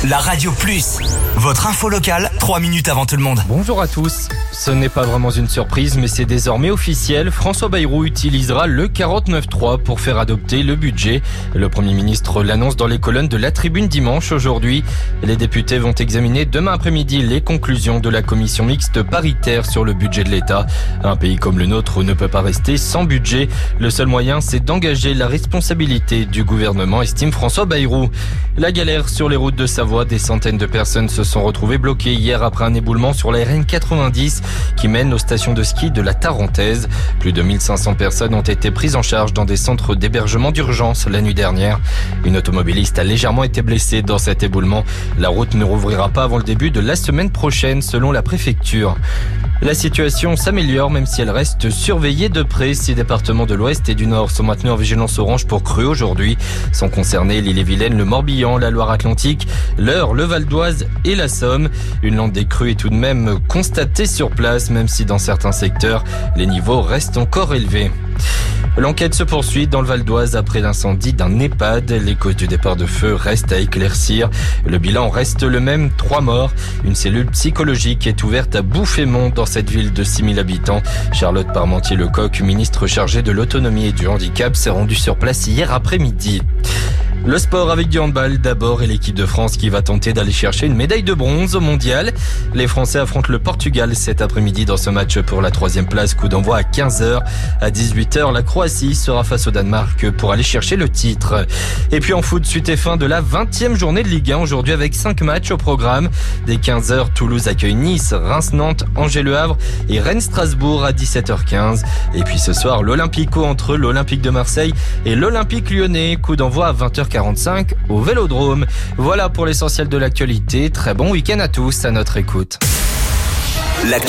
La Radio Plus, votre info locale, 3 minutes avant tout le monde. Bonjour à tous. Ce n'est pas vraiment une surprise, mais c'est désormais officiel. François Bayrou utilisera le 49.3 pour faire adopter le budget. Le Premier ministre l'annonce dans les colonnes de La Tribune dimanche aujourd'hui. Les députés vont examiner demain après-midi les conclusions de la commission mixte paritaire sur le budget de l'État. Un pays comme le nôtre ne peut pas rester sans budget. Le seul moyen, c'est d'engager la responsabilité du gouvernement, estime François Bayrou. La galère sur les routes de Savoie, des centaines de personnes se sont retrouvées bloquées hier après un éboulement sur la RN 90 qui mène aux stations de ski de la Tarentaise. Plus de 1500 personnes ont été prises en charge dans des centres d'hébergement d'urgence la nuit dernière. Une automobiliste a légèrement été blessée dans cet éboulement. La route ne rouvrira pas avant le début de la semaine prochaine selon la préfecture. La situation s'améliore même si elle reste surveillée de près. 6 départements de l'Ouest et du Nord sont maintenus en vigilance orange pour crue aujourd'hui. Sont concernés l'Ille-et-Vilaine, le Morbihan, la Loire-Atlantique, l'Eure, le Val d'Oise et la Somme. Une lente des crues est tout de même constatée sur place, même si dans certains secteurs, les niveaux restent encore élevés. L'enquête se poursuit dans le Val d'Oise après l'incendie d'un EHPAD. Les causes du départ de feu restent à éclaircir. Le bilan reste le même, 3 morts. Une cellule psychologique est ouverte à Bouffémont dans cette ville de 6000 habitants. Charlotte Parmentier-Lecoq, ministre chargée de l'autonomie et du handicap, s'est rendue sur place hier après-midi. Le sport avec du handball d'abord et l'équipe de France qui va tenter d'aller chercher une médaille de bronze au mondial. Les Français affrontent le Portugal cet après-midi dans ce match pour la 3e place. Coup d'envoi à 15h. À 18h, la Croatie sera face au Danemark pour aller chercher le titre. Et puis en foot, suite et fin de la 20e journée de Ligue 1 aujourd'hui avec 5 matchs au programme. Dès 15h, Toulouse accueille Nice, Reims-Nantes, Angers-Le Havre et Rennes-Strasbourg à 17h15. Et puis ce soir, l'Olympico entre l'Olympique de Marseille et l'Olympique Lyonnais. Coup d'envoi à 20h45 au Vélodrome. Voilà pour l'essentiel de l'actualité. Très bon week-end à tous à notre écoute.